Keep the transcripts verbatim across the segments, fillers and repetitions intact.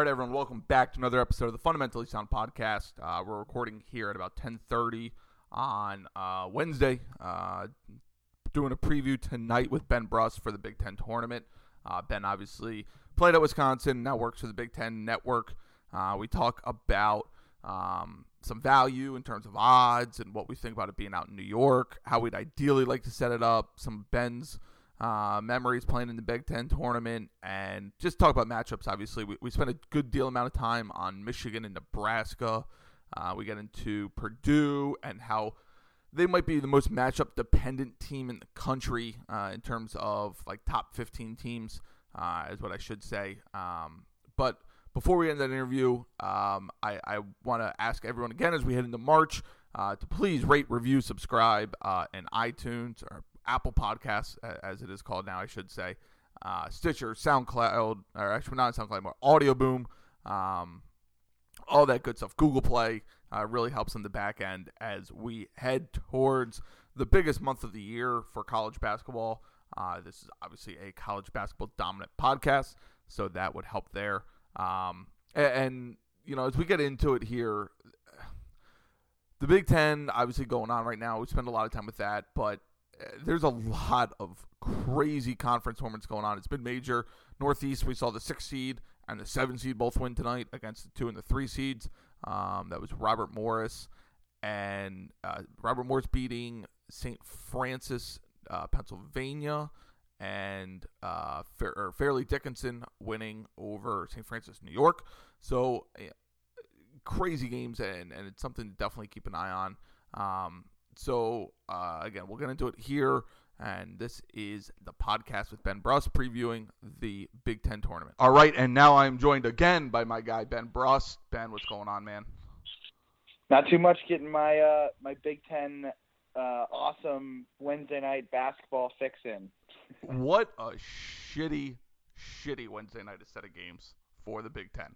All right, everyone, welcome back to another episode of the Fundamentally Sound Podcast. Uh, we're recording here at about ten thirty on uh, Wednesday, uh, doing a preview tonight with Ben Bruss for the Big Ten tournament. Uh, Ben obviously played at Wisconsin, now works for the Big Ten Network. Uh, we talk about um, some value in terms of odds and what we think about it being out in New York, how we'd ideally like to set it up, some of Ben's Uh, memories playing in the Big Ten tournament, and just talk about matchups. Obviously, we, we spent a good deal amount of time on Michigan and Nebraska. Uh, we get into Purdue and how they might be the most matchup-dependent team in the country uh, in terms of like top fifteen teams, uh, is what I should say. Um, but before we end that interview, um, I, I want to ask everyone again as we head into March uh, to please rate, review, subscribe uh, in iTunes or Apple Podcasts, as it is called now, I should say, uh, Stitcher, SoundCloud, or actually not SoundCloud, more Audio Boom, um, all that good stuff. Google Play uh, really helps in the back end as we head towards the biggest month of the year for college basketball. Uh, this is obviously a college basketball dominant podcast, so that would help there. Um, and, and, you know, as we get into it here, the Big Ten obviously going on right now. We spend a lot of time with that, but there's a lot of crazy conference tournaments going on. It's been major. Northeast, we saw the six seed and the seven seed both win tonight against the two and the three seeds. Um, that was Robert Morris and uh, Robert Morris beating Saint Francis, uh, Pennsylvania, and uh, Fair, or Fairleigh Dickinson winning over Saint Francis, New York. So uh, crazy games, and, and it's something to definitely keep an eye on. Um, So, uh, again, we'll get into it here, and this is the podcast with Ben Bruss previewing the Big Ten tournament. All right, and now I'm joined again by my guy, Ben Bruss. Ben, what's going on, man? Not too much, getting my uh, my Big Ten uh, awesome Wednesday night basketball fix in. What a shitty, shitty Wednesday night set of games for the Big Ten.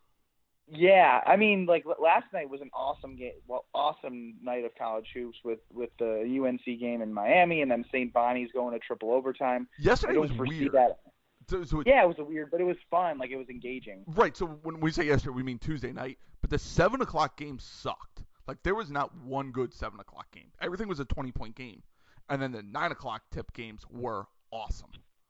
Yeah, I mean, like last night was an awesome game, well, awesome night of college hoops with, with the U N C game in Miami, and then Saint Bonnie's going to triple overtime. Yesterday was weird. That. So, so it, yeah, it was a weird, but it was fun. Like, it was engaging. Right. So when we say yesterday, we mean Tuesday night. But the seven o'clock game sucked. Like, there was not one good seven o'clock game. Everything was a twenty-point game, and then the nine o'clock tip games were awesome.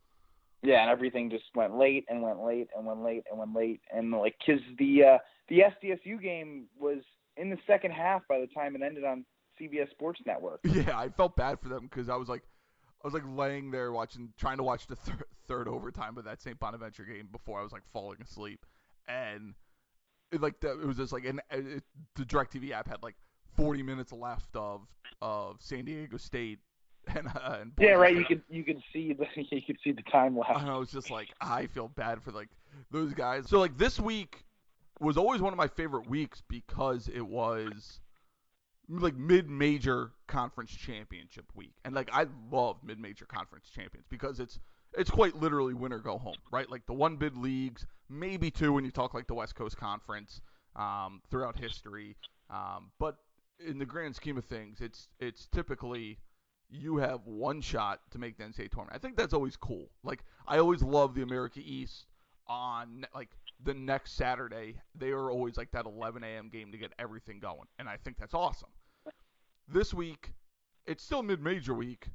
Yeah, and everything just went late and went late and went late and went late. And, like, because the, uh, the S D S U game was in the second half by the time it ended on C B S Sports Network. Yeah, I felt bad for them because I was, like, I was, like, laying there watching, trying to watch the thir- third overtime of that Saint Bonaventure game before I was, like, falling asleep. And, it, like, the, it was just, like, an, it, the DirecTV app had, like, forty minutes left of, of San Diego State. And, uh, and yeah, right. You could you could see the you could see the time left. And I was just like, I feel bad for like those guys. So like this week was always one of my favorite weeks because it was like mid-major conference championship week, and like I love mid-major conference champions because it's it's quite literally win or go home, right? Like the one bid leagues, maybe two when you talk like the West Coast Conference um, throughout history, um, but in the grand scheme of things, it's it's typically you have one shot to make the N C double A tournament. I think that's always cool. Like, I always love the America East on, like, the next Saturday. They are always, like, that eleven a.m. game to get everything going, and I think that's awesome. This week, it's still mid-major week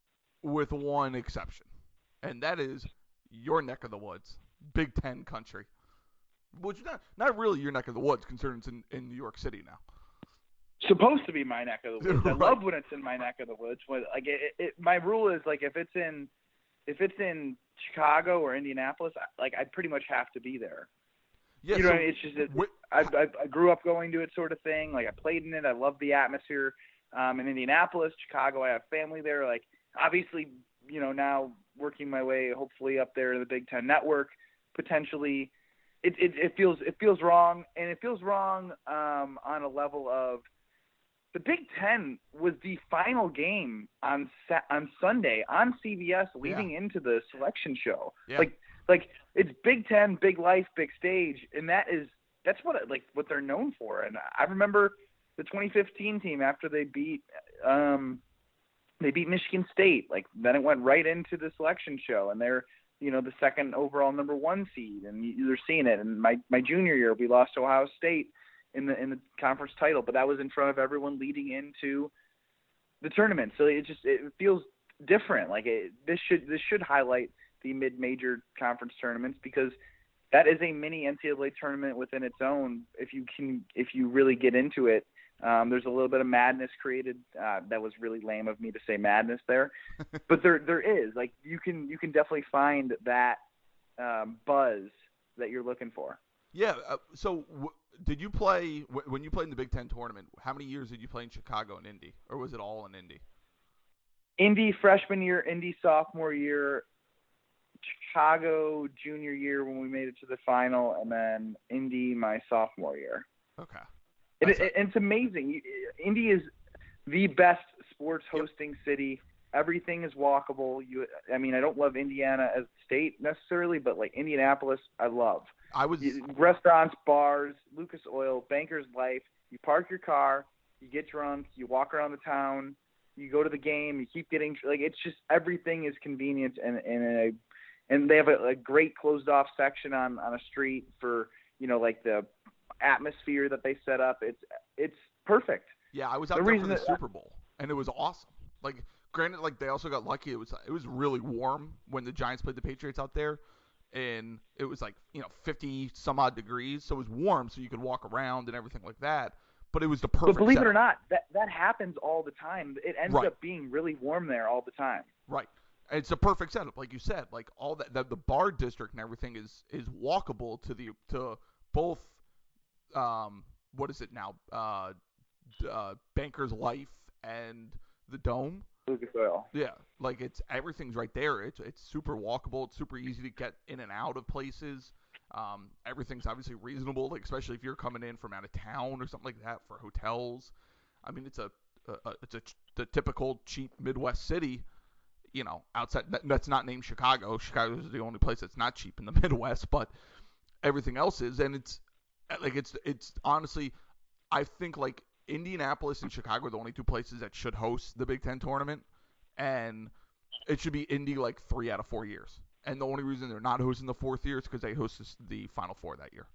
with one exception, and that is your neck of the woods, Big Ten country, which is not, not really your neck of the woods, considering it's in, in New York City now. Supposed to be my neck of the woods. I Right. love when it's in my neck of the woods. When, like it, it, my rule is like if it's in, if it's in Chicago or Indianapolis, like I pretty much have to be there. Yeah, you know, so what I mean? It's just it, wh- I, I I grew up going to it, sort of thing. Like I played in it. I love the atmosphere. Um, in Indianapolis, Chicago, I have family there. Like obviously, you know, now working my way hopefully up there to the Big Ten Network, potentially. It it, it feels it feels wrong, and it feels wrong um, on a level of. The Big Ten was the final game on on Sunday on C B S leading yeah. into the selection show. Yeah. Like, like it's Big Ten, big life, big stage, and that is that's what like what they're known for. And I remember the twenty fifteen team after they beat um, they beat Michigan State. Like then it went right into the selection show, and they're you know, the second overall number one seed, and you're seeing it. And my my junior year, we lost to Ohio State in the in the conference title, but that was in front of everyone leading into the tournament. So it just it feels different. Like it, this should this should highlight the mid-major conference tournaments, because that is a mini N C double A tournament within its own. If you can, if you really get into it, um, there's a little bit of madness created. Uh, that was really lame of me to say madness there, but there there is. Like you can you can definitely find that um, buzz that you're looking for. Yeah. Uh, so w- did you play w- when you played in the Big Ten tournament? How many years did you play in Chicago and Indy, or was it all in Indy? Indy freshman year, Indy sophomore year, Chicago junior year when we made it to the final, and then Indy my sophomore year. Okay. It, it, it's amazing. Indy is the best sports hosting yep. city. Everything is walkable. You, I mean, I don't love Indiana as a state necessarily, but like Indianapolis, I love. I was restaurants, bars, Lucas Oil, Banker's Life. You park your car, you get drunk, you walk around the town, you go to the game, you keep getting like it's just everything is convenient, and and a and they have a, a great closed off section on on a street for you know like the atmosphere that they set up. It's it's perfect. Yeah, I was out the there for the that, Super Bowl, and it was awesome. Like, granted, like they also got lucky. It was it was really warm when the Giants played the Patriots out there, and it was like you know fifty some odd degrees, so it was warm, so you could walk around and everything like that. But it was the perfect. But believe setup. it or not, that that happens all the time. It ends right. up being really warm there all the time. Right. It's a perfect setup, like you said. Like all that, the, the bar district and everything is is walkable to the to both. Um, what is it now? Uh, uh, Banker's Life and the Dome. Lucas Oil. Yeah, like it's everything's right there. It's it's super walkable. It's super easy to get in and out of places. Um, everything's obviously reasonable, like especially if you're coming in from out of town or something like that for hotels. I mean, it's a, a, a it's a the typical cheap Midwest city. You know, outside that, that's not named Chicago. Chicago is the only place that's not cheap in the Midwest, but everything else is, and it's like it's it's honestly, I think like Indianapolis and Chicago are the only two places that should host the Big Ten tournament, and it should be Indy like three out of four years. And the only reason they're not hosting the fourth year is because they hosted the Final Four that year.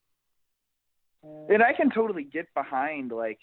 And I can totally get behind like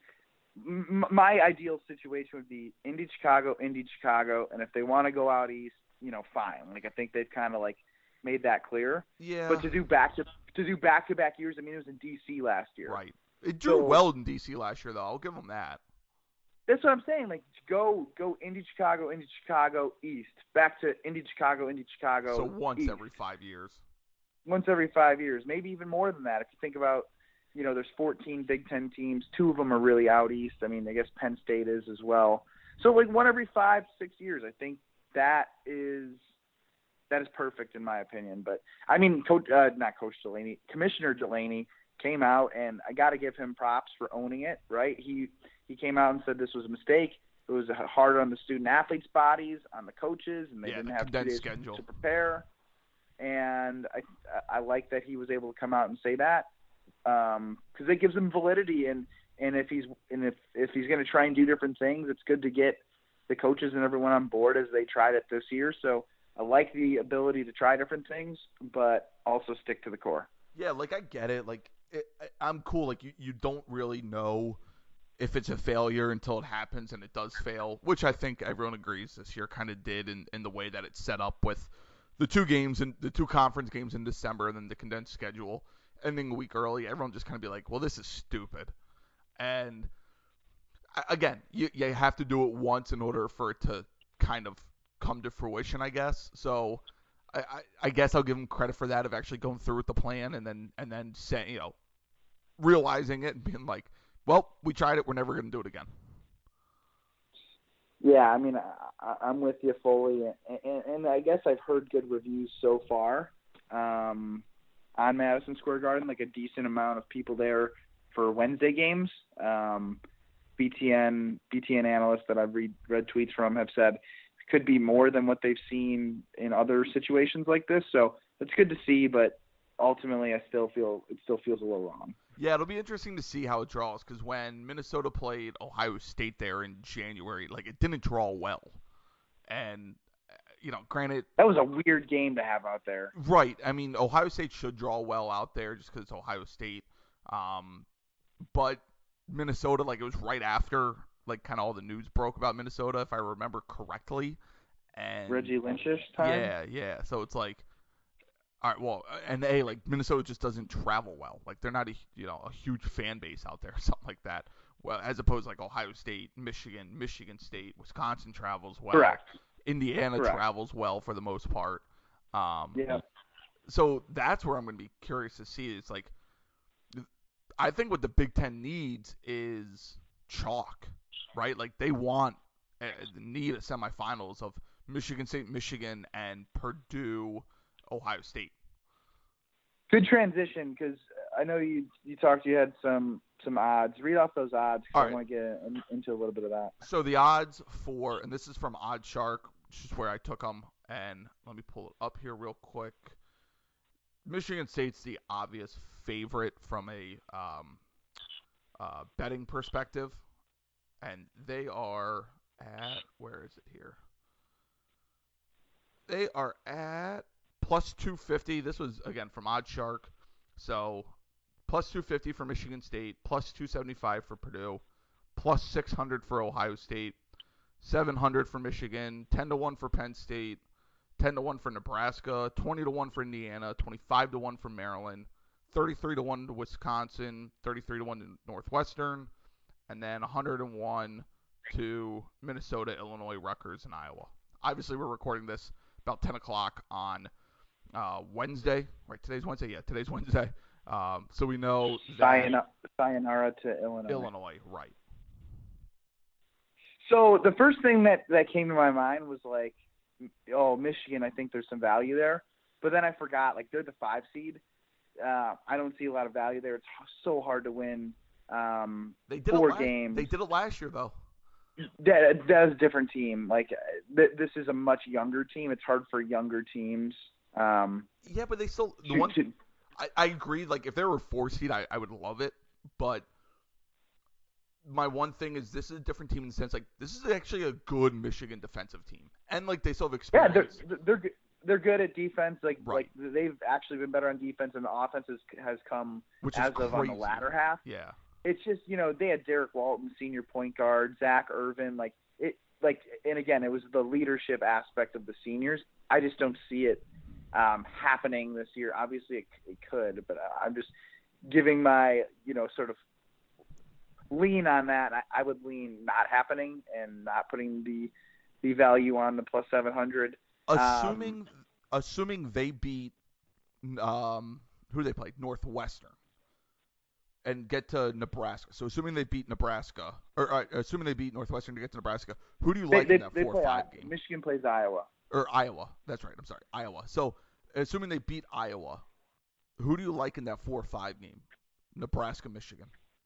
m- my ideal situation would be Indy Chicago, Indy Chicago, and if they want to go out east, you know, fine. Like I think they've kind of like made that clear. Yeah. But to do back to to do back to back years, I mean, it was in D C last year. Right. It drew so, well in D C last year, though. I'll give them that. That's what I'm saying. Like, go go Indy Chicago, Indy Chicago East, back to Indy Chicago, Indy Chicago. So once East. every five years. Once every five years, maybe even more than that. If you think about, you know, there's fourteen Big Ten teams. Two of them are really out east. I mean, I guess Penn State is as well. So like one every five, six years. I think that is that is perfect in my opinion. But I mean, Coach, uh, not Coach Delaney, Commissioner Delaney came out, and I got to give him props for owning it. Right? He he came out and said this was a mistake. It was hard on the student athletes' bodies, on the coaches, and they yeah, didn't the have two days schedule. to prepare. And I I like that he was able to come out and say that because um, it gives him validity. And, and if he's and if if he's going to try and do different things, it's good to get the coaches and everyone on board as they tried it this year. So I like the ability to try different things, but also stick to the core. Yeah, like I get it. Like it, I'm cool. Like you, you don't really know if it's a failure until it happens and it does fail, which I think everyone agrees this year kind of did in, in the way that it's set up with the two games and the two conference games in December and then the condensed schedule ending a week early. Everyone just kind of be like, well, this is stupid. And again, you, you have to do it once in order for it to kind of come to fruition, I guess. So I, I, I guess I'll give them credit for that of actually going through with the plan and then and then saying, you know, realizing it and being like, well, we tried it. We're never going to do it again. Yeah, I mean, I, I'm with you fully, and, and, and I guess I've heard good reviews so far um, on Madison Square Garden, like a decent amount of people there for Wednesday games. Um, B T N B T N analysts that I've read, read tweets from have said it could be more than what they've seen in other situations like this. So it's good to see, but ultimately, I still feel it still feels a little wrong. Yeah, it'll be interesting to see how it draws because when Minnesota played Ohio State there in January, like it didn't draw well, and you know, granted, that was a weird game to have out there. Right. I mean, Ohio State should draw well out there just because it's Ohio State. Um, but Minnesota, like, it was right after, like, kind of all the news broke about Minnesota, if I remember correctly. And Reggie Lynch's time? Yeah, yeah. So it's like, all right, well, and A, like, Minnesota just doesn't travel well. Like, they're not a, you know, a huge fan base out there or something like that. Well, as opposed to, like, Ohio State, Michigan, Michigan State, Wisconsin travels well. Correct. Indiana Correct. travels well for the most part. Um, yeah. So that's where I'm going to be curious to see. It's like, I think what the Big Ten needs is chalk, right? Like they want, uh, need a semifinals of Michigan State, Michigan, and Purdue, Ohio State. Good transition, because I know you you talked, you had some some odds. Read off those odds, because I right. want to get in, into a little bit of that. So the odds for, and this is from OddsShark, which is where I took them, and let me pull it up here real quick. Michigan State's the obvious favorite from a um, uh, betting perspective, and they are at, where is it here? They are at plus two fifty. This was, again, from OddsShark. So plus two fifty for Michigan State, plus two seventy-five for Purdue, plus six hundred for Ohio State, seven hundred for Michigan, ten to one for Penn State, ten to one for Nebraska, twenty to one for Indiana, twenty-five to one for Maryland, thirty-three to one to Wisconsin, thirty-three to one to Northwestern, and then one hundred one to Minnesota, Illinois, Rutgers, and Iowa. Obviously, we're recording this about ten o'clock on uh, Wednesday. Right, today's Wednesday? Yeah, today's Wednesday. Um, so we know that Sayonara, sayonara to Illinois. Illinois, right. So the first thing that, that came to my mind was like, oh, Michigan, I think there's some value there. But then I forgot, like, they're the five seed. Uh, I don't see a lot of value there. It's so hard to win um, they did four it last, games. They did it last year, though. That, that's a different team. Like, th- this is a much younger team. It's hard for younger teams. Um, yeah, but they still – the to, one to, I, I agree. Like, if they were four seed, I, I would love it. But my one thing is this is a different team in the sense, like, this is actually a good Michigan defensive team. And, like, they still have experience. Yeah, they're, they're good. They're good at defense. Like, right. like they've actually been better on defense, and the offense has, has come Which as is of crazy. on the latter half. Yeah. It's just, you know, they had Derek Walton, senior point guard, Zach Irvin, like it, like, and again, it was the leadership aspect of the seniors. I just don't see it um, happening this year. Obviously, it, it could, but I'm just giving my, you know, sort of lean on that. I, I would lean not happening and not putting the the value on the plus seven hundred. Assuming, um, assuming they beat, um, who they played, Northwestern, and get to Nebraska. So assuming they beat Nebraska, or uh, assuming they beat Northwestern to get to Nebraska, who do you like they, in that they four play or five I- game? Michigan plays Iowa. Or Iowa. That's right. I'm sorry. Iowa. So assuming they beat Iowa, who do you like in that four or five game? Nebraska, Michigan.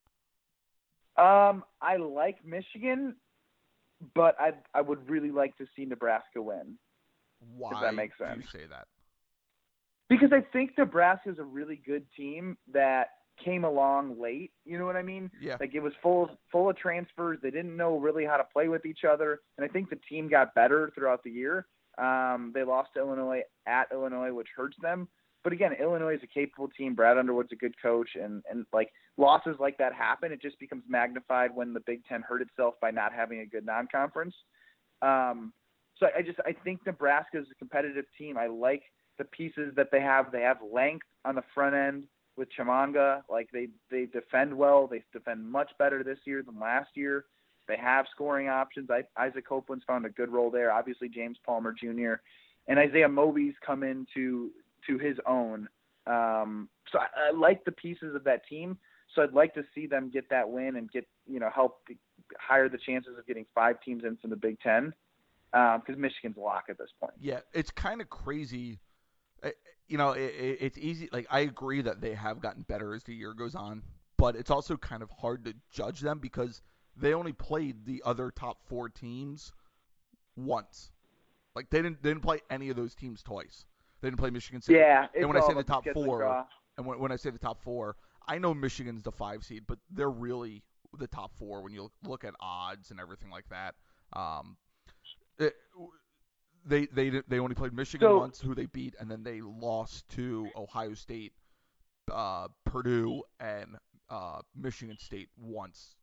Um, I like Michigan, but I I would really like to see Nebraska win. Why if that makes do sense. you say that? Because I think Nebraska is a really good team that came along late. You know what I mean? Yeah. Like, it was full full of transfers. They didn't know really how to play with each other, and I think the team got better throughout the year. Um, they lost to Illinois at Illinois, which hurts them. But again, Illinois is a capable team. Brad Underwood's a good coach, and and like losses like that happen. It just becomes magnified when the Big Ten hurt itself by not having a good non-conference. Um, so I just I think Nebraska is a competitive team. I like the pieces that they have. They have length on the front end with Chimanga. Like they they defend well. They defend much better this year than last year. They have scoring options. I, Isaac Copeland's found a good role there. Obviously, James Palmer Junior and Isaiah Moby's come into to his own. Um, so I, I like the pieces of that team. So I'd like to see them get that win and get, you know, help higher the chances of getting five teams in from the Big Ten, because um, Michigan's a lock at this point. Yeah, it's kind of crazy. You know, it, it, it's easy. Like, I agree that they have gotten better as the year goes on, but it's also kind of hard to judge them because they only played the other top four teams once. Like, they didn't they didn't play any of those teams twice. They didn't play Michigan State. Yeah, and when I all say the top four, draw. and when, when I say the top four, I know Michigan's the five seed, but they're really the top four when you look at odds and everything like that. Um, it, They they they only played Michigan So- once, who they beat, and then they lost to Ohio State, uh, Purdue, and uh, Michigan State once.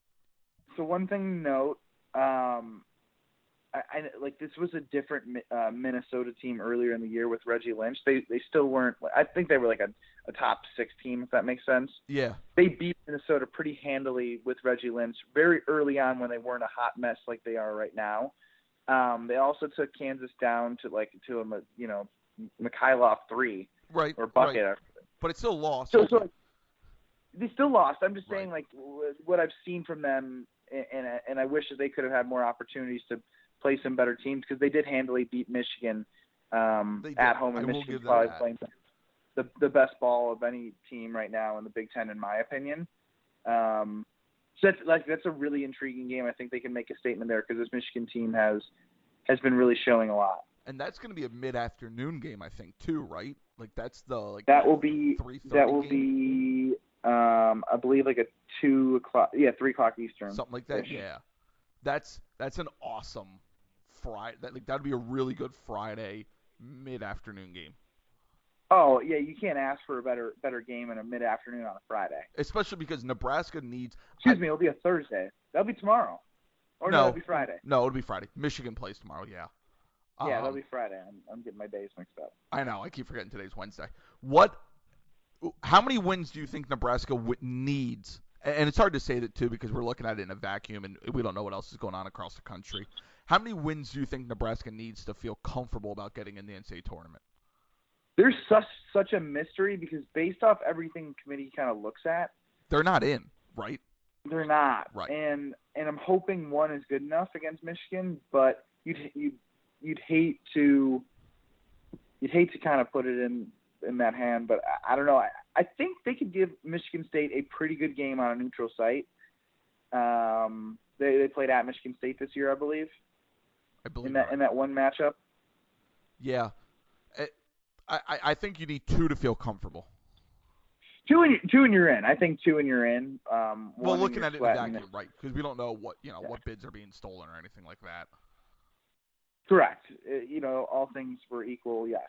So one thing to note, um, I, I like this was a different uh, Minnesota team earlier in the year with Reggie Lynch. They they still weren't. I think they were like a, a top six team, if that makes sense. Yeah. They beat Minnesota pretty handily with Reggie Lynch very early on when they weren't a hot mess like they are right now. Um, they also took Kansas down to like to a you know Mikhailov three Right. or bucket. Right. But it still lost. So so they still lost. I'm just Right. saying like what I've seen from them, and and, and I wish that they could have had more opportunities to play some better teams because they did handily beat Michigan um, They did. at home, and I will Michigan's give them probably that. playing the the best ball of any team right now in the Big Ten, in my opinion. Um, so that's like that's a really intriguing game. I think they can make a statement there because this Michigan team has has been really showing a lot. And that's going to be a mid-afternoon game, I think, too, right? Like that's the like That will be three thirty that will game? be um, I believe like a two o'clock yeah three o'clock Eastern, something like that. Yeah, that's that's an awesome Friday. That like that'd be a really good Friday mid-afternoon game. Oh yeah, you can't ask for a better better game in a mid afternoon on a Friday. Especially because Nebraska needs. Excuse I, me, it'll be a Thursday. That'll be tomorrow. Or no, No. it'll be Friday. No, it'll be Friday. Michigan plays tomorrow. Yeah. Yeah, Um, that'll be Friday. I'm, I'm getting my days mixed up. I know. I keep forgetting today's Wednesday. What? How many wins do you think Nebraska w- needs? And it's hard to say that too because we're looking at it in a vacuum and we don't know what else is going on across the country. How many wins do you think Nebraska needs to feel comfortable about getting in the N C double A tournament? There's such such a mystery because based off everything the committee kind of looks at, They're not in, right? they're not. Right. And and I'm hoping one is good enough against Michigan, but you'd you'd you'd hate to you'd hate to kind of put it in in that hand. But I, I don't know. I, I think they could give Michigan State a pretty good game on a neutral site. Um, they they played at Michigan State this year, I believe, I believe in that you're in right. that one matchup. Yeah. It, I, I I think you need two to feel comfortable. Two and two and you're in. I think two and you're in. Um, Well, one and looking you're at it in sweating. vacuum, right? Because we don't know what you know Yeah. what bids are being stolen or anything like that. Correct. Uh, You know, all things were equal. Yes.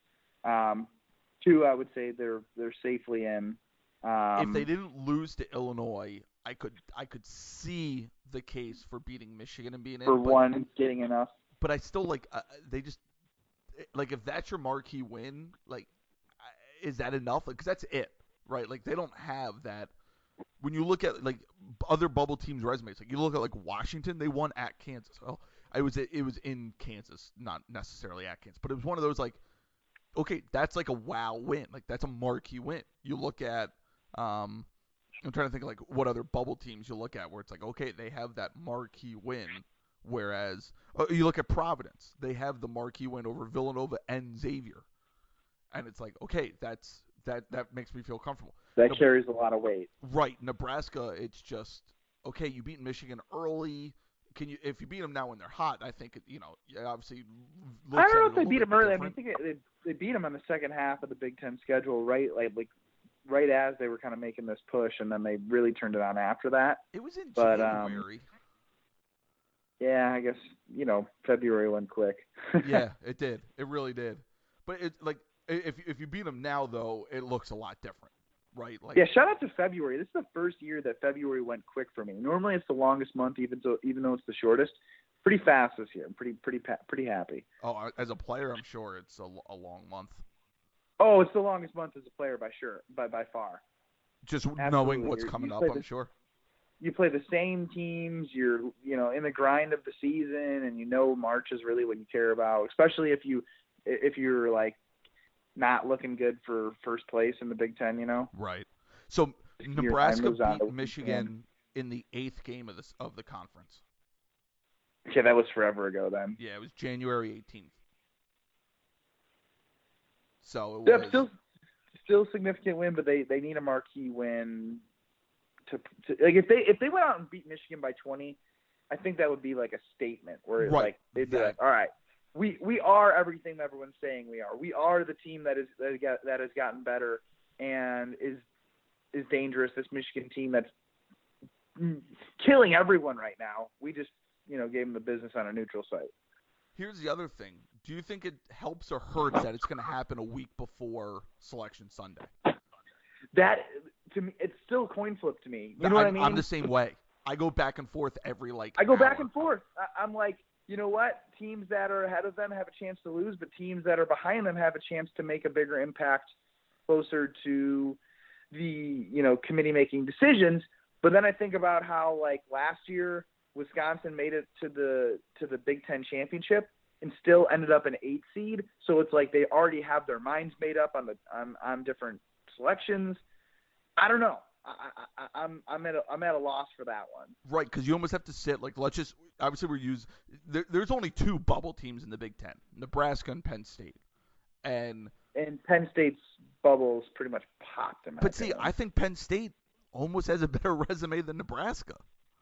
Um, two, I would say they're they're safely in. Um, If they didn't lose to Illinois, I could I could see the case for beating Michigan and being in. for but, one, getting enough. but I still like uh, they just like if that's your marquee win, like uh, is that enough? Because that's it, right? Like they don't have that. When you look at like b- other bubble teams' resumes, like you look at like Washington, they won at Kansas. Well, I was it was in Kansas, not necessarily at Kansas, but it was one of those like, okay, that's like a wow win, like that's a marquee win. You look at, um, I'm trying to think of like what other bubble teams you look at where it's like, okay, they have that marquee win, whereas uh, you look at Providence, they have the marquee win over Villanova and Xavier, and it's like, okay, that's that that makes me feel comfortable. That No- carries a lot of weight. Right, Nebraska, it's just okay. You beat Michigan early. Can you, if you beat them now when they're hot? I think it, you know, yeah, obviously. I looks don't know at if it a they little beat bit them early. I mean, I different. think they they beat them on the second half of the Big Ten schedule, right? Like like right as they were kind of making this push, and then they really turned it on after that. It was in but, um, January. Yeah, I guess you know February went quick. Yeah, it did. It really did. But it's like i- if if you beat them now, though, it looks a lot different, right? Like Yeah, shout out to February. This is the first year that February went quick for me. Normally it's the longest month, even though even though it's the shortest. Pretty fast this year. I'm pretty pretty pa- pretty happy. oh, as a player, I'm sure it's a, l- a long month. Oh, it's the longest month as a player by sure, by by far. Just Absolutely. knowing what's You're- coming you up, play I'm the- sure. You play the same teams. You're you know in the grind of the season, and you know March is really what you care about. Especially if you if you're like not looking good for first place in the Big Ten. You know. Right. So Your time Nebraska moves on to beat the Michigan in the eighth game of this of the conference. Okay, that was forever ago then. Yeah, it was January eighteenth. So it Yeah, was still, still significant win, but they, they need a marquee win to, to like if they if they went out and beat Michigan by twenty, I think that would be like a statement where it's Right. like they'd be That- like, all right, we we are everything that everyone's saying we are. We are the team that is that has, got, that has gotten better and is is dangerous. This Michigan team that's killing everyone right now. We just you know gave them the business on a neutral site. Here's the other thing. Do you think it helps or hurts that it's going to happen a week before Selection Sunday? That to me, it's still a coin flip to me. You know I'm, what I mean? I'm the same way. I go back and forth every like. I go hour. back and forth. I, I'm like, you know what? Teams that are ahead of them have a chance to lose, but teams that are behind them have a chance to make a bigger impact closer to the, you know, committee making decisions. But then I think about how, like, last year Wisconsin made it to the to the Big Ten championship and still ended up an eight seed. So it's like they already have their minds made up on the on, on different selections. I don't know. I, I, I'm I'm at a, I'm at a loss for that one. Right, because you almost have to sit like let's just obviously we're use there, there's only two bubble teams in the Big Ten, Nebraska and Penn State, and and Penn State's bubbles pretty much popped. In my but see, opinion. I think Penn State almost has a better resume than Nebraska.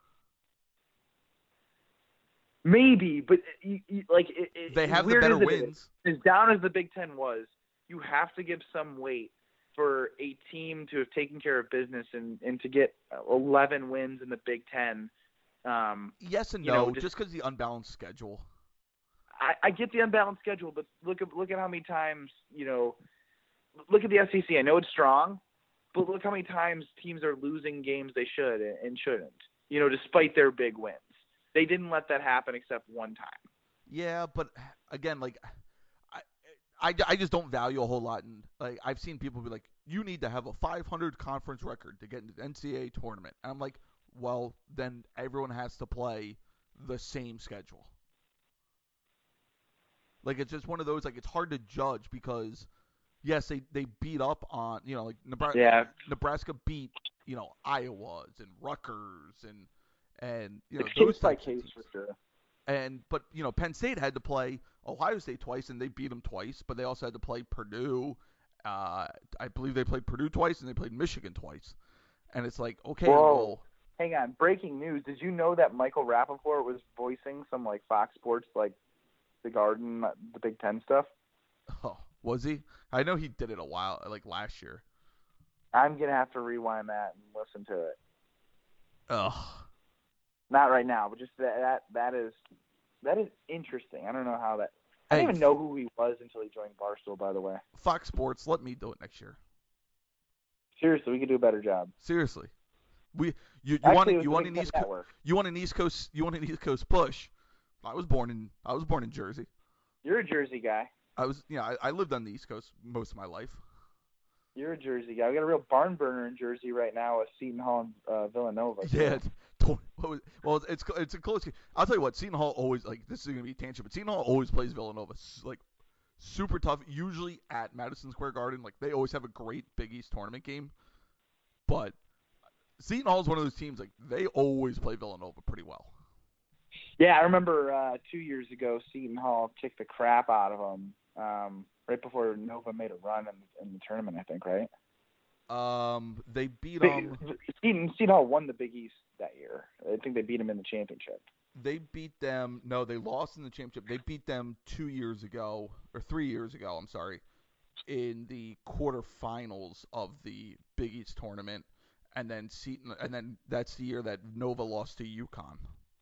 Maybe, but you, you, like it, it, they have the weird better as it wins. Is, as down as the Big Ten was, you have to give some weight for a team to have taken care of business and, and to get eleven wins in the Big Ten. Um, yes and you no, know, just because the unbalanced schedule. I, I get the unbalanced schedule, but look at look at how many times, you know, look at the S E C. I know it's strong, but look how many times teams are losing games they should and shouldn't, you know, despite their big wins. They didn't let that happen except one time. Yeah, but again, like I, I, I just don't value a whole lot. And like I've seen people be like, you need to have a five hundred conference record to get into the N C double A tournament. And I'm like, well, then everyone has to play the same schedule. Like it's just one of those, like it's hard to judge because, yes, they, they beat up on, you know, like Nebraska, yeah. Nebraska beat, you know, Iowas and Rutgers and, and you know, it's those case by types of case teams. for sure. And but you know, Penn State had to play Ohio State twice, and they beat them twice. But they also had to play Purdue. Uh, I believe they played Purdue twice, and they played Michigan twice. And it's like, okay, Whoa. well, hang on. Breaking news: did you know that Michael Rappaport was voicing some like Fox Sports, like the Garden, the Big Ten stuff? oh, was he? I know he did it a while, like last year. I'm gonna have to rewind that and listen to it. Ugh. Not right now, but just that that that is that is interesting. I don't know how that. I Hey, didn't even know who he was until he joined Barstool. By the way, Fox Sports, let me do it next year. seriously, we could do a better job. Seriously, we you, you Actually, want it was you the want Big an Ten East Co- Network. you want an East Coast you want an East Coast push. I was born in I was born in Jersey. You're a Jersey guy. I was you know I, I lived on the East Coast most of my life. You're a Jersey guy. We got a real barn burner in Jersey right now with Seton Hall and uh, Villanova. So. Yeah. Well, it's it's a close game. I'll tell you what, Seton Hall always, like, this is going to be a tangent, but Seton Hall always plays Villanova, like, super tough, usually at Madison Square Garden. Like, they always have a great Big East tournament game, but Seton Hall is one of those teams, like, they always play Villanova pretty well. Yeah, I remember uh, two years ago, Seton Hall kicked the crap out of them um, right before Nova made a run in, in the tournament, I think, right? Um, they beat Big, them. Seton, Seton Hall won the Big East that year. I think they beat them in the championship. They beat them. No, they lost in the championship. They beat them two years ago, or three years ago, I'm sorry, in the quarterfinals of the Big East tournament. And then Seton, and then that's the year that Nova lost to UConn.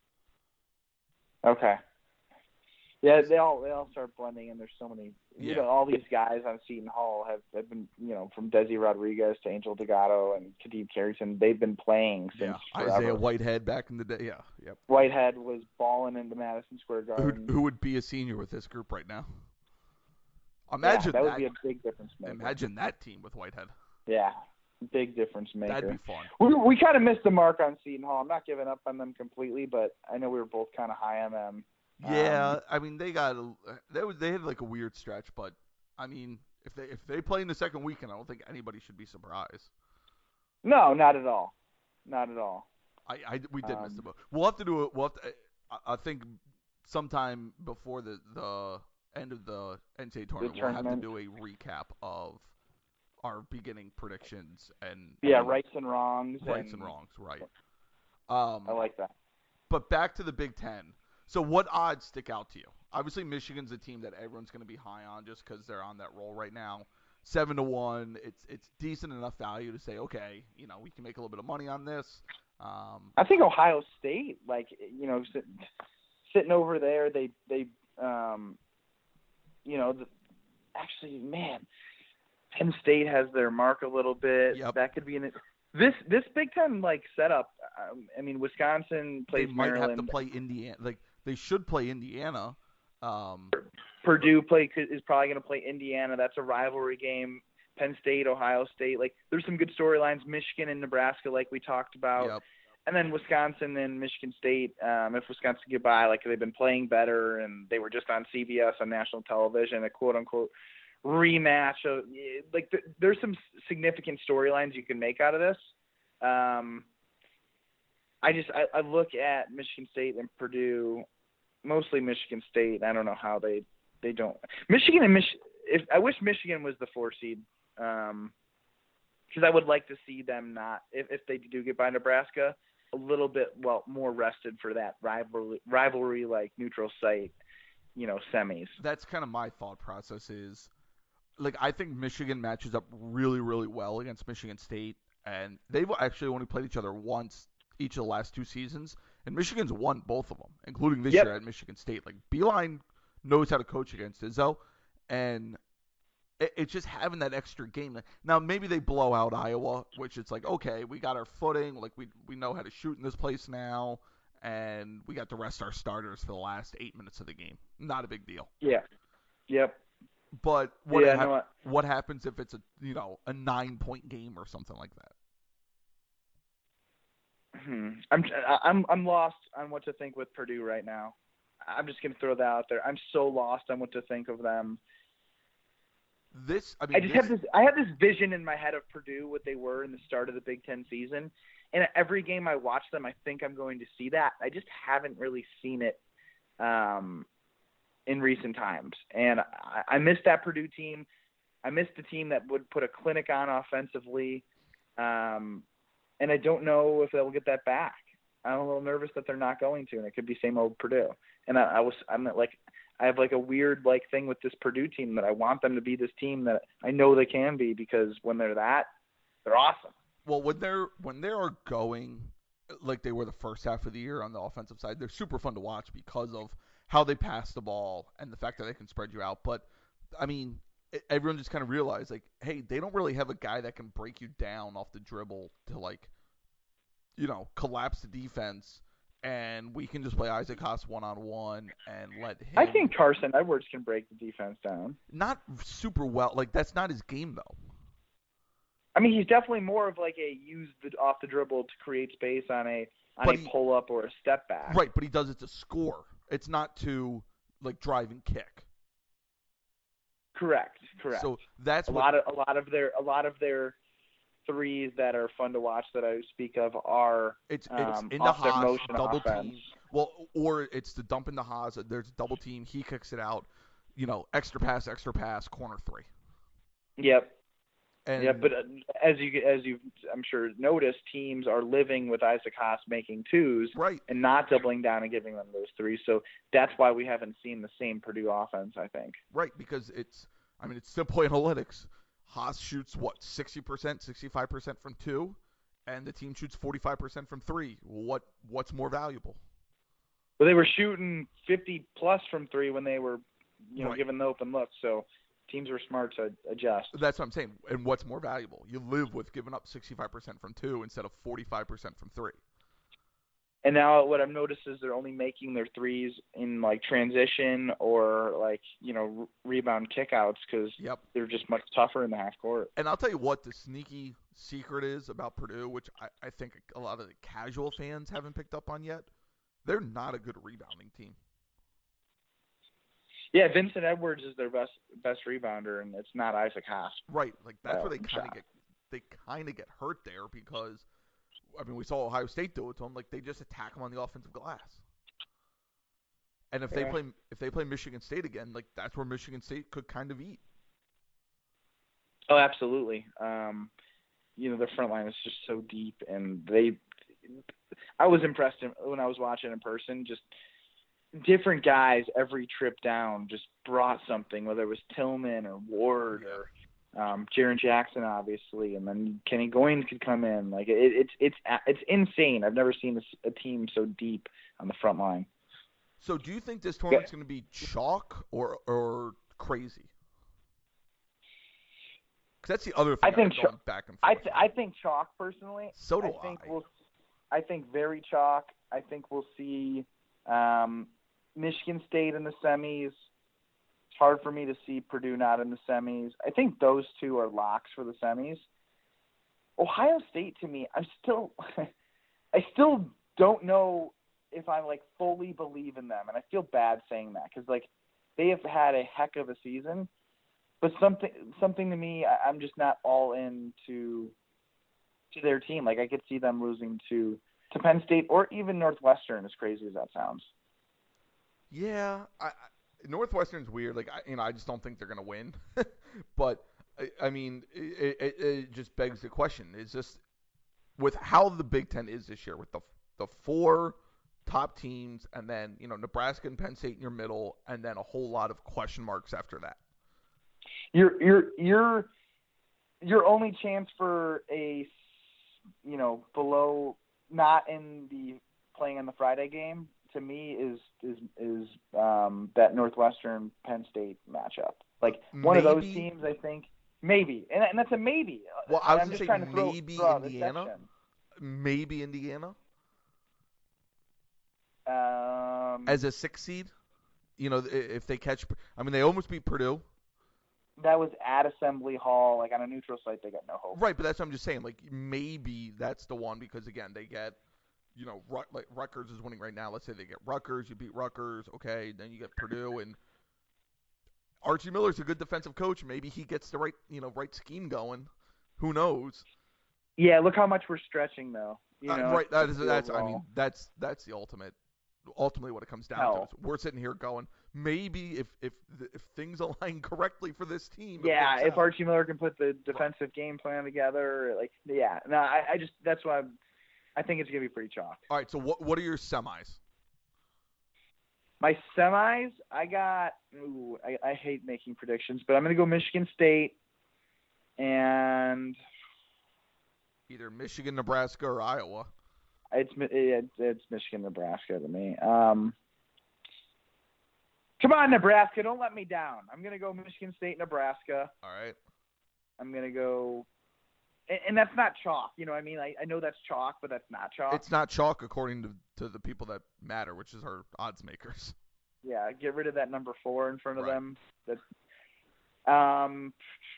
Okay. Yeah, they all they all start blending, and there's so many. Yeah. You know, all these guys on Seton Hall have, have been, you know, from Desi Rodriguez to Angel Delgado and Kadeem Carrington. They've been playing since yeah. forever. Isaiah Whitehead back in the day. Yeah, yep. Whitehead was balling into Madison Square Garden. Who, who would be a senior with this group right now? Imagine yeah, that. that. would be a big difference maker. Imagine that team with Whitehead. Yeah, big difference maker. That'd be fun. We we kind of missed the mark on Seton Hall. I'm not giving up on them completely, but I know we were both kind of high on them. Yeah, um, I mean they got a, they was they had like a weird stretch, but I mean if they if they play in the second weekend, I don't think anybody should be surprised. No, not at all, not at all. I, I we did um, miss the boat. We'll have to do it. We'll have to. I, I think sometime before the the end of the N C double A tournament, we'll have to do a recap of our beginning predictions and yeah, and rights and wrongs. rights and, and wrongs, right? Um, I like that. But back to the Big Ten. So what odds stick out to you? Obviously, Michigan's a team that everyone's going to be high on just because they're on that roll right now. Seven to one, it's it's decent enough value to say, okay, you know, we can make a little bit of money on this. Um, I think Ohio State, like you know, sit, sitting over there, they they Um, you know, the, actually, man, Penn State has their mark a little bit. Yep. That could be in it. This this Big Ten like setup. Um, I mean, Wisconsin plays They might Maryland. have to play Indiana. Like they should play Indiana. Um, Purdue play is probably going to play Indiana. That's a rivalry game. Penn State, Ohio State. Like there's some good storylines. Michigan and Nebraska, like we talked about. Yep. And then Wisconsin and Michigan State. Um, if Wisconsin get by, like they've been playing better, and they were just on C B S on national television, a quote unquote rematch. Of, like th- there's some significant storylines you can make out of this. Um, I just I, I look at Michigan State and Purdue, mostly Michigan State. I don't know how they they don't Michigan and Mich. If I wish Michigan was the four seed, um, because I would like to see them not if if they do get by Nebraska a little bit well more rested for that rivalry rivalry like neutral site, you know, semis. That's kind of my thought process is, like, I think Michigan matches up really, really well against Michigan State, and they've actually only played each other once each of the last two seasons, and Michigan's won both of them, including this Yep. year at Michigan State. Like, Beeline knows how to coach against Izzo, and it, it's just having that extra game. Now, maybe they blow out Iowa, which it's like, okay, we got our footing, like, we we know how to shoot in this place now, and we got to rest our starters for the last eight minutes of the game. Not a big deal. Yeah. Yep. But what Yeah, hap- no, I- what happens if it's a you know a nine point game or something like that? Hmm. I'm I'm I'm lost on what to think with Purdue right now. I'm just gonna throw that out there. I'm so lost on what to think of them. This I mean I just this, have this I have this vision in my head of Purdue, what they were in the start of the Big Ten season, and every game I watch them, I think I'm going to see that. I just haven't really seen it um, in recent times, and I, I missed that Purdue team. I missed the team that would put a clinic on offensively, um, and I don't know if they'll get that back. I'm a little nervous that they're not going to, and it could be same old Purdue. And I, I was I'm like. I have like a weird like thing with this Purdue team that I want them to be this team that I know they can be, because when they're that, they're awesome. well when they're when they are going like they were the first half of the year on the offensive side, they're super fun to watch because of how they pass the ball and the fact that they can spread you out. But I mean, it, everyone just kind of realized like, hey, they don't really have a guy that can break you down off the dribble to like, you know, collapse the defense. And we can just play Isaac Haas one-on-one and let him... I think Carson Edwards can break the defense down. Not super well. Like, that's not his game, though. I mean, he's definitely more of like a use the off the dribble to create space on a on But a he- pull-up or a step back. Right, but he does it to score. It's not to, like, drive and kick. Correct. Correct. So that's a what... lot of a lot of their a lot of their threes that are fun to watch that I speak of are It's it's um, in the off their Haas, motion double offense. team. Well, or it's the dump in the Haas. There's a double team. He kicks it out. You know, extra pass, extra pass, corner three. Yep. And Yeah, but uh, as you as you I'm sure noticed, teams are living with Isaac Haas making twos right, and not doubling down and giving them those threes. So that's why we haven't seen the same Purdue offense, I think. right, because it's. I mean, it's simple analytics. Haas shoots what sixty percent, sixty-five percent from two, and the team shoots forty-five percent from three. What what's more valuable? But they were shooting fifty plus from three when they were, you know, Right. given the open look. So teams were smart to adjust. That's what I'm saying. And what's more valuable? You live with giving up sixty-five percent from two instead of forty-five percent from three. And now what I've noticed is they're only making their threes in like transition or like, you know, re- rebound kickouts because Yep. they're just much tougher in the half court. And I'll tell you what the sneaky secret is about Purdue, which I, I think a lot of the casual fans haven't picked up on yet. They're not a good rebounding team. Yeah, Vincent Edwards is their best best rebounder, and it's not Isaac Haas. Right. Like that's Oh, where they kind of shot. get they kind of get hurt there because I mean we saw Ohio State do it to them. Like they just attack them on the offensive glass. And if they Yeah. play if they play Michigan State again, like that's where Michigan State could kind of eat. Oh, absolutely. Um, you know, their front line is just so deep, and they. I was impressed in- when I was watching in person. Just different guys every trip down just brought something, whether it was Tillman or Ward or um, Jaren Jackson, obviously, and then Kenny Goins could come in. Like it, it's it's it's insane. I've never seen a, a team so deep on the front line. So do you think this tournament's going to be chalk or or crazy? Because that's the other thing I think I've gone ch- back and I forth. th- I think chalk personally. So do I think I. we'll. I think very chalk. I think we'll see um, Michigan State in the semis. It's hard for me to see Purdue not in the semis. I think those two are locks for the semis. Ohio State, to me, I'm still, I still don't know if I like fully believe in them, and I feel bad saying that because like they have had a heck of a season, but something, something to me, I, I'm just not all in to, to their team. Like I could see them losing to, to Penn State or even Northwestern, as crazy as that sounds. Yeah, I, I, Northwestern's weird. Like, I, you know, I just don't think they're going to win. But I, I mean, it, it, it just begs the question: is this with how the Big Ten is this year, with the the four top teams, and then you know Nebraska and Penn State in your middle, and then a whole lot of question marks after that? Your your your your only chance for a, you know, below not in the playing in the Friday game to me is is is um, that Northwestern Penn State matchup. Like one Maybe, of those teams, I think maybe, and, and that's a maybe. Well, I was I'm gonna just say trying to throw, maybe throw out Indiana. exception. Maybe Indiana Um, as a six seed. You know, if they catch, I mean, they almost beat Purdue. that was at Assembly Hall, like on a neutral site. They got no hope. Right, but that's what I'm just saying. Like maybe that's the one because again, they get, you know, Rut, like Rutgers is winning right now. Let's say they get Rutgers, you beat Rutgers, okay. Then you get Purdue, and Archie Miller's a good defensive coach. Maybe he gets the right, you know, right scheme going. Who knows? Yeah, look how much we're stretching though. You know, uh, right. That is the that's. overall. I mean, that's that's the ultimate. Ultimately, what it comes down Hell. to is we're sitting here going, maybe if if if things align correctly for this team. it Yeah, works if out. Archie Miller can put the defensive game plan together, like yeah, no, I, I just that's why I'm, I think it's gonna be pretty chalk. All right. So what what are your semis? My semis, I got. Ooh, I, I hate making predictions, but I'm gonna go Michigan State, and Either Michigan, Nebraska, or Iowa. it's it's, it's Michigan Nebraska to me. Um, come on, Nebraska, don't let me down. I'm gonna go Michigan State, Nebraska. All right. I'm gonna go. And, and that's not chalk, you know what I mean? I, I know that's chalk, but that's not chalk. It's not chalk according to, to the people that matter, which is our odds makers. Yeah, get rid of that number four in front of Right. them. That, um,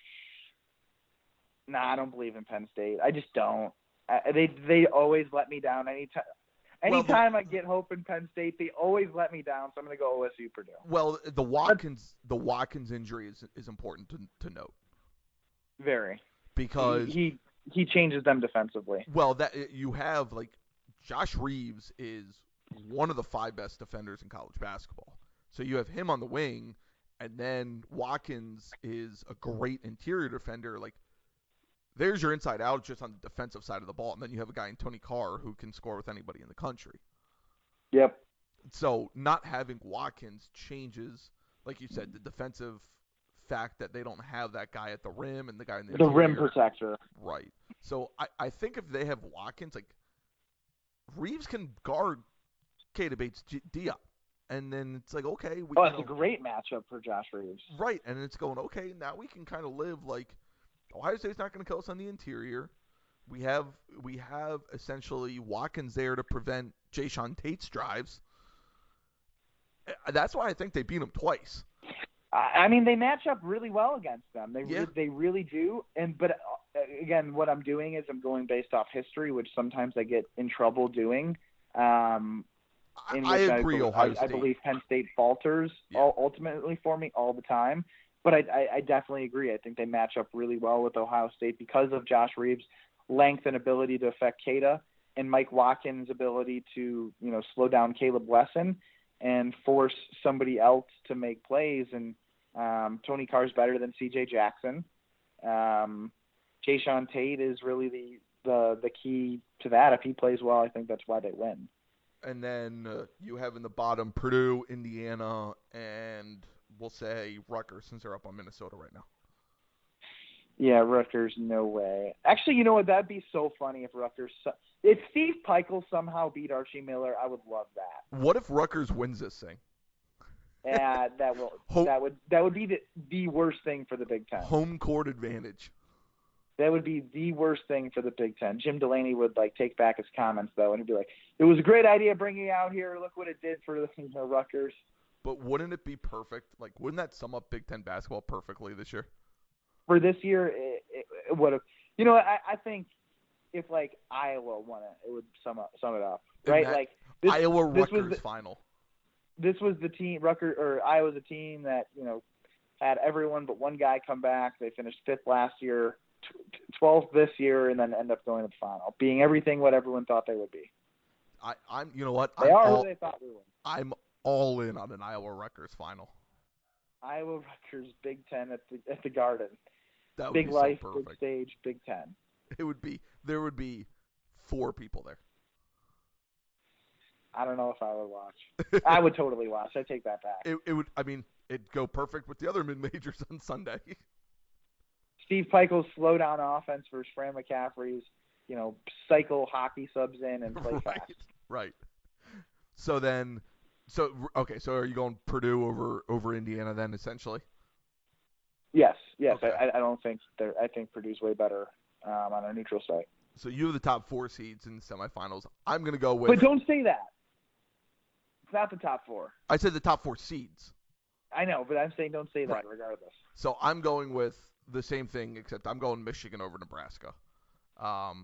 nah, I don't believe in Penn State. I just don't. I, they they always let me down. Anytime, Well, the- anytime I get hope in Penn State, they always let me down. So I'm gonna go O S U Purdue. Well, the Watkins the Watkins injury is is important to to note Very. because he, he he changes them defensively. well that you have like Josh Reeves is one of the five best defenders in college basketball. So you have him on the wing, and then Watkins is a great interior defender. Like there's your inside out just on the defensive side of the ball, and then you have a guy in Tony Carr who can score with anybody in the country. Yep. So not having Watkins changes, like you said, the defensive fact that they don't have that guy at the rim and the guy in the The rim interior. protector. Right. So I, I think if they have Watkins, like Reeves can guard Keita Bates Diop, and then it's like okay, we Oh, you it's a know, great matchup for Josh Reeves. right, and it's going okay. Now we can kind of live like Ohio State's not going to kill us on the interior. We have we have essentially Watkins there to prevent Jayshawn Tate's drives. Uh, That's why I think they beat him twice. I I mean, they match up really well against them. They Yeah. re- they really do. And but uh, again, what I'm doing is I'm going based off history, which sometimes I get in trouble doing. Um, I, in I which agree, I, Ohio I, State. I believe Penn State falters Yeah. all, ultimately for me all the time. But I, I, I definitely agree. I think they match up really well with Ohio State because of Josh Reeves' length and ability to affect Keita, and Mike Watkins' ability to, you know, slow down Caleb Wesson and force somebody else to make plays. And um, Tony Carr's better than C J Jackson. Um, Jayshawn Tate is really the, the the key to that. If he plays well, I think that's why they win. And then uh, you have in the bottom Purdue, Indiana, and we'll say Rutgers since they're up on Minnesota right now. Yeah, Rutgers, no way. Actually, you know what? That'd be so funny if Rutgers – if Steve Peichel somehow beat Archie Miller, I would love that. What if Rutgers wins this thing? Yeah, that will Ho- that would that would be the, the worst thing for the Big Ten. Home court advantage. That would be the worst thing for the Big Ten. Jim Delaney would like take back his comments though, and he'd be like, "It was a great idea bringing you out here. Look what it did for the you know, Rutgers." But wouldn't it be perfect? Like, wouldn't that sum up Big Ten basketball perfectly this year? For this year, it, it, it would have. You know, I, I think if like Iowa won it, it would sum up sum it up, right? That, like this, Iowa this Rutgers was the, final. This was the team. Rutgers or Iowa's a team that you know had everyone but one guy come back. They finished fifth last year, twelfth this year, and then end up going to the final, being everything what everyone thought they would be. I, I'm. You know what? They I'm are all, who they thought we were. I'm all in on an Iowa Rutgers final. Iowa Rutgers, Big Ten at the at the Garden. That would Big be life, so big perfect. stage, Big Ten. It would be. There would be four people there. I don't know if I would watch. I would totally watch. I take that back. It, it would. I mean, it'd go perfect with the other mid majors on Sunday. Steve Peichel's slow down offense versus Fran McCaffrey's, you know, cycle hockey subs in and play right. fast. Right. So then, so okay. So are you going Purdue over over Indiana then essentially? Yes. Yes. Okay. I, I don't think they're. I think Purdue's way better um, on a neutral site. So you have the top four seeds in the semifinals. I'm gonna go with. But don't say that. It's not the top four. I said the top four seeds. I know, but I'm saying don't say that Right. regardless. So I'm going with the same thing, except I'm going Michigan over Nebraska. Um,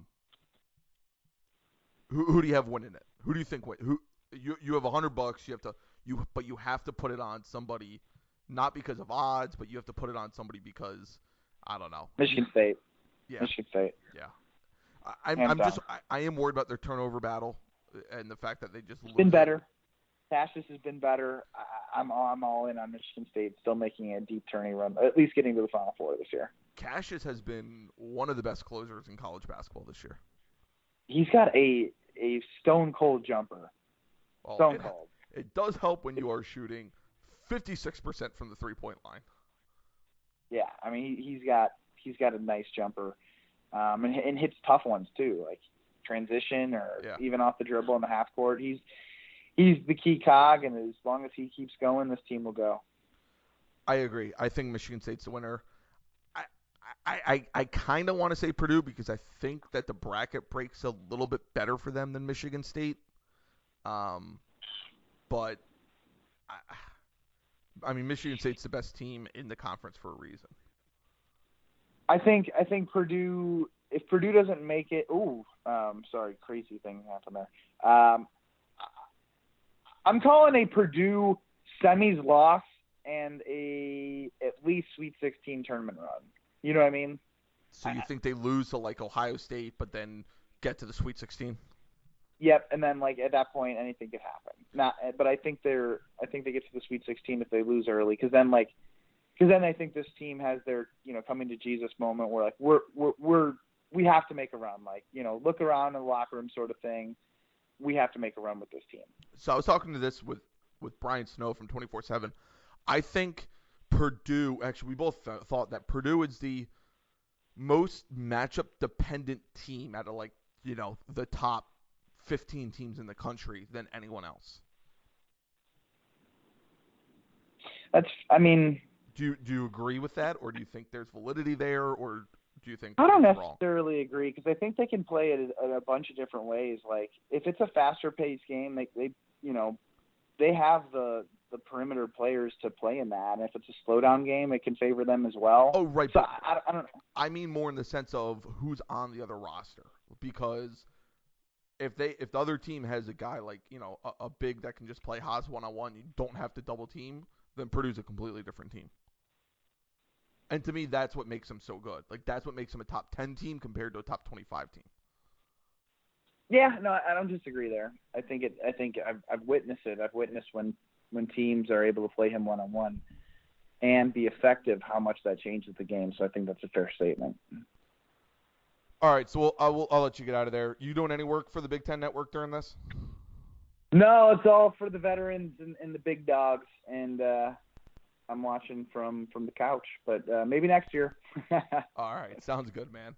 who who do you have winning it? Who do you think win? Who you you have a hundred bucks. You have to you but you have to put it on somebody, not because of odds, but you have to put it on somebody because I don't know. Michigan State. Yeah. Michigan State. Yeah. I, I'm Hands I'm just down. I, I am worried about their turnover battle and the fact that they just It's been lose it. better. Cassius has been better. I, I'm all, I'm all in on Michigan State, still making a deep turning run, at least getting to the Final Four this year. Cassius has been one of the best closers in college basketball this year. He's got a a stone cold jumper. Well, Stone it, cold. it does help when you are shooting fifty-six percent from the three-point line. Yeah, I mean he, he's got he's got a nice jumper, um, and, and hits tough ones too, like transition or Yeah. even off the dribble in the half court. He's he's the key cog, and as long as he keeps going, this team will go. I agree. I think Michigan State's the winner. I I, I, I kind of want to say Purdue because I think that the bracket breaks a little bit better for them than Michigan State. Um, but I, I mean Michigan State's the best team in the conference for a reason. I think I think Purdue. If Purdue doesn't make it, ooh, um, sorry, crazy thing happened there. Um, I'm calling a Purdue semis loss and a at least Sweet sixteen tournament run. You know what I mean? So you think they lose to like Ohio State, but then get to the Sweet sixteen? Yep, and then like at that point, anything could happen. Not, but I think they're. I think they get to the Sweet sixteen if they lose early, because then like, because then I think this team has their you know coming to Jesus moment where like we're we're we're we have to make a run. Like you know look around in the locker room sort of thing. We have to make a run with this team. So I was talking to this with, with Brian Snow from twenty-four seven. I think Purdue, actually we both th- thought that Purdue is the most matchup dependent team out of like, you know, the top fifteen teams in the country than anyone else. That's, I mean. Do you, do you agree with that, or do you think there's validity there, or do you think I don't it's wrong? necessarily agree because I think they can play it in a bunch of different ways. Like if it's a faster paced game, they, they you know, they have the the perimeter players to play in that. And if it's a slow down game, it can favor them as well. Oh, right. So But I, I don't know. I mean more in the sense of who's on the other roster, because if they if the other team has a guy like, you know, a, a big that can just play Haas one on one, you don't have to double team, then Purdue's a completely different team. And to me, that's what makes them so good. Like that's what makes them a top ten team compared to a top twenty-five team. Yeah, no, I don't disagree there. I think it. I think I've I've witnessed it. I've witnessed when when teams are able to play him one on one and be effective, how much that changes the game. So I think that's a fair statement. All right, so we'll, I will I'll let you get out of there. You doing any work for the Big Ten Network during this? No, it's all for the veterans and, and the big dogs, and uh, I'm watching from, from the couch. But uh, maybe next year. All right. Sounds good, man.